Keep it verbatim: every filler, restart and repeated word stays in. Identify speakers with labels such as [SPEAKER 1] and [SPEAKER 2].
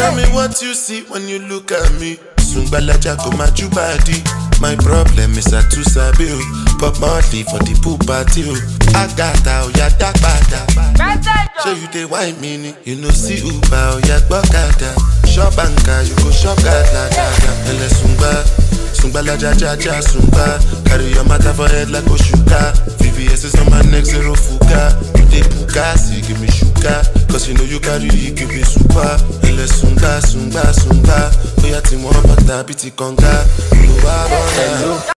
[SPEAKER 1] Tell me what you see when you look at me. Sungbalaja go my body. My problem is I too sabi o. Pop Marley for the pool party o. Agata o ya dagbada. So you dey wine me, you know see Uber o ya gbokada. Shop anka, you go shop gada gada. Ele sungba, sungbalaja ja ja sungba. Carry your matter for head like Oshuka. V V S is on my neck, zero fuka. You dey puka, see give me shuka. Cause you know you carry, you give me super. Ele sungba, sungba, sungba. Oya ti mo bata biti konga. Hello.